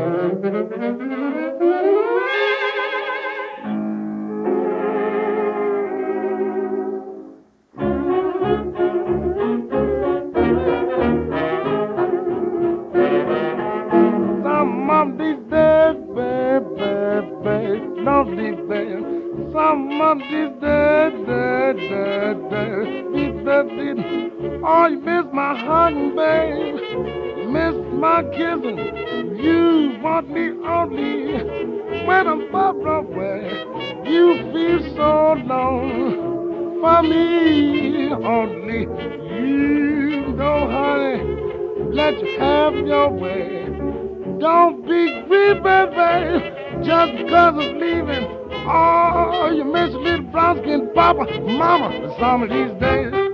Some of these days, baby, don't be bad. Some of these days, oh, you miss my hugging, babe. You miss my kissing. You want me only when I'm far away. You feel so alone for me only. You know, honey, let you have your way. Don't be grieved, baby, just because of leaving. Oh, you miss a little brown skin papa, mama, some of these days.